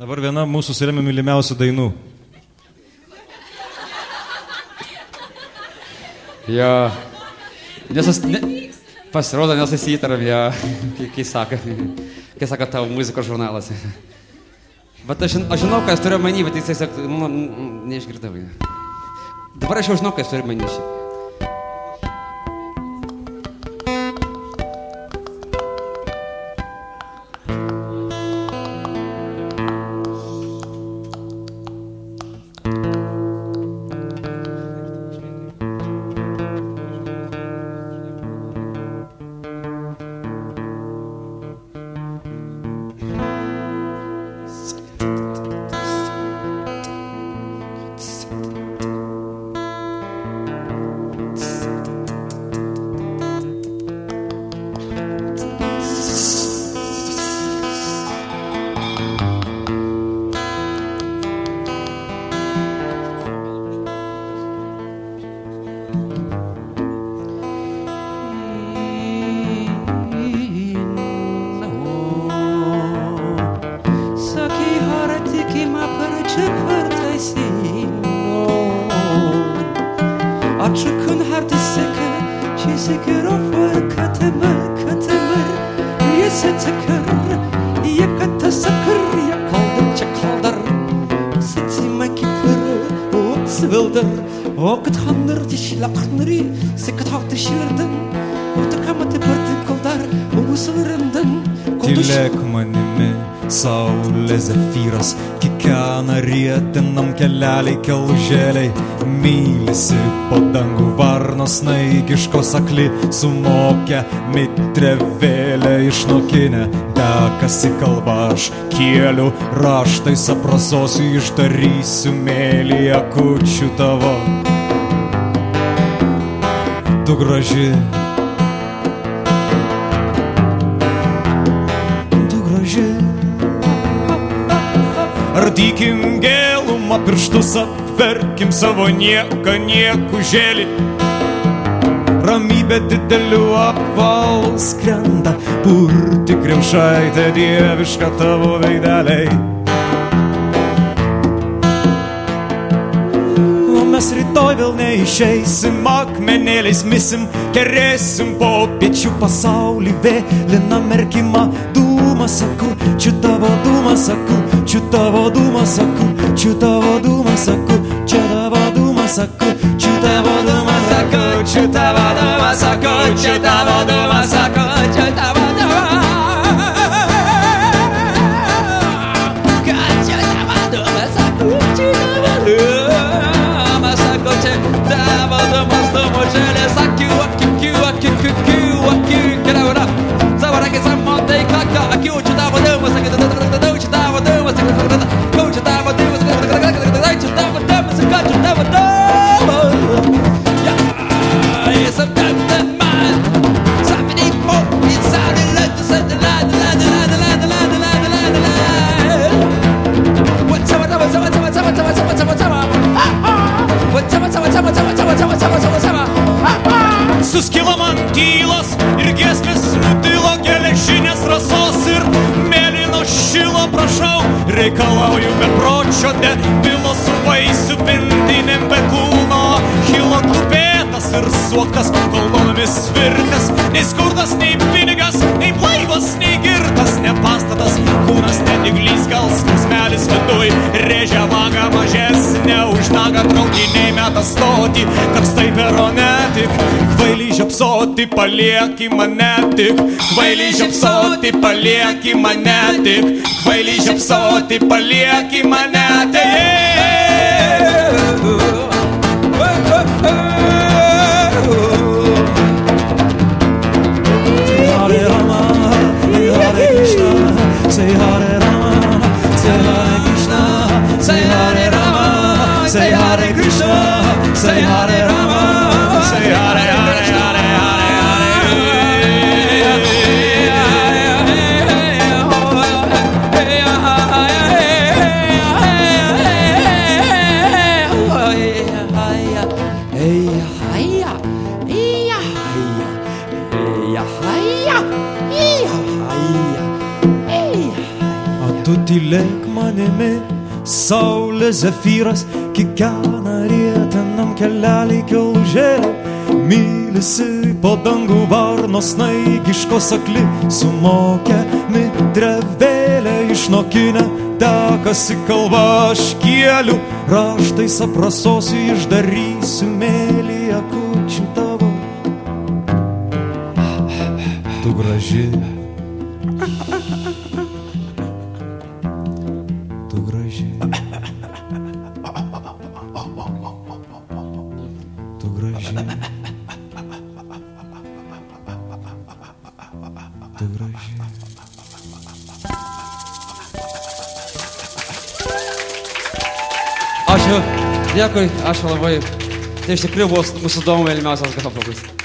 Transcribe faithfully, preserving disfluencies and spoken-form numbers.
Dabar viena mūsų surėmė mylimiausių dainų. Jo. Nesus, ne, pasirodo, nesusitaram, jo. Kai sako, kai sako tavo muzikos žurnalas. Bet aš, aš žinau, ką jis turiu manį, bet jis tiesiog, nu, neišgirdau. Dabar aš jau žinau, ką jis turiu manį šį. Tylėk manimi, saulė zefyras, kikena rietinam keleliai kelužėliai, mylisi po dangų varnos naigiškos akli, sumokę mitrę vėlę išnokinę, dekasi kalba aš kieliu, raštais aprasosiu, išdarysiu mėlį akučių tavo. Tu graži, ardykim gėlumą pirštus, apverkim savo nieką, niekužėlį. Ramybė didelių apvalų skrenda, purti krimšaitė dieviška tavo veideliai. O mes rytoj vėl neišeisim, akmenėliais misim, kerėsim po piečių pasaulį, vėlina merkimą, dūmą saku, čia tavo dūmą saku, čia tavo dūmą saku, čia tavo dūmą saku, čia tavo dūmą saku, čia tavo dūmą saku, čia tavo dūmą saku, čia tavo dūmą saku, čia tavo dūmą čia tavo dūmą saku, čia tavo dūmą saku, čia tavo dūmą dūmą žėlė sakiu, akiu, akiu, akiu, akiu, akiu, keliaura, savo rakį samotai kaka, akiu, čia tavo dūmą saku, čia tavo dūmą Suskilo man tylos ir giesmės nutilo, geležinės rasos ir mėlyno šilo, prašau, reikalauju bepročio debilo su vaisių pintinėm be kūno, hilo klupėtas ir suoktas, kolonomis virtas, nei skurdas, nei pinigas, nei blaivas, nei girtas, ne pastatas, kūnas nediglys, gal skausmelis viduj, rėžia vagą mažesnė, už nagą traukiniai meta stoti, karstai perone tik, kvailiai žiopsoti, palieki mane tik, kvailiai žiopsoti, palieki mane tik, kvailiai žiopsoti, palieki mane tik. Hare Rama, Hare Krishna, say Hare Rama, say Hare Krishna, say Hare Rama, say Hare Krishna, say Hare Rama, say Hare Hare Hare Hare Hare. mylėk manimi, saulė zefyras, kikena rietenam kelelį kiaužėlį. Mylisi po dangų varnos naigiškos akli, sumokiami drevėlė išnokinę, tekasi kalva aš kieliu, raštais aprasosiu, išdarysiu mėlį akučių tavo. Tu graži, tu graži, tu graži, tu graži. Ačiū, dėkui, ačiū labai. Tai iš tikrųjų buvo mūsų domo mylimiausias gabalas.